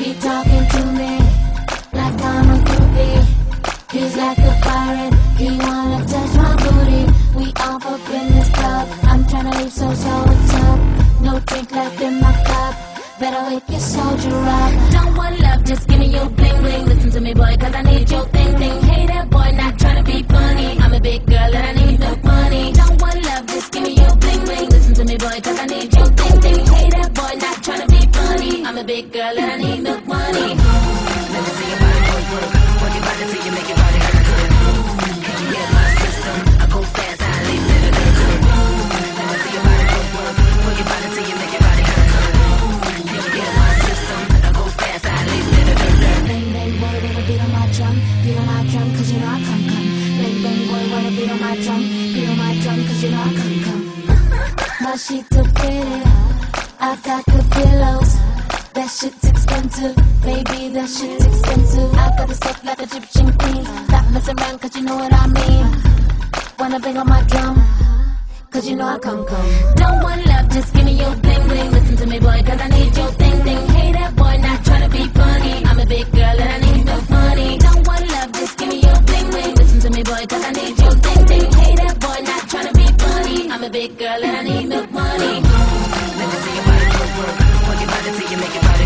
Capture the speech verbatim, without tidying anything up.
He talking to me like I'm a groupie. He's like a pirate, he wanna touch my booty. We all up in this club, I'm tryna leave, so so what's up? No drink left in my cup, better wake your soldier up. Don't want love, just give me your bling bling. Listen to me boy, cause I need your thing thing. Hey that boy, not tryna be funny, I'm a big girl and I need milk money. Don't want love, just give me your bling bling. Listen to me boy, cause I need your thing thing. Hey that boy, not tryna be funny, I'm a big girl and I need milk money. Let me see your body work, work. Work your body till you make your body hurt, hurt. Can you get my system? I go fast, I leave it, it, it, it. Let me see your body work, work. Work your body till you make your body hurt, hurt. Can you get my system? I go fast, I leave it, it, it, it. Bang bang boy, wanna beat on my drum, beat on my drum, cause you know I come come. Bang bang boy, wanna beat on my drum, beat on my drum, cause you know I come come. My sheets are pretty, I got good pillows. That shit's expensive, baby, that shit's expensive. I got the stuff like Egyptian queen. Stop messing around, cause you know what I mean. Wanna bang on my drum, cause you know I come come. Don't want love, just give me your bling bling. Listen to me boy, cause I need your thing thing. Hey that boy, not tryna be funny, I'm a big girl and I need milk money. Don't want love, just give me your bling bling. Listen to me boy, cause I need your thing thing. Hey that boy, not tryna be funny, I'm a big girl and I need milk money. Let me see your body work, work. Work your body till you make your body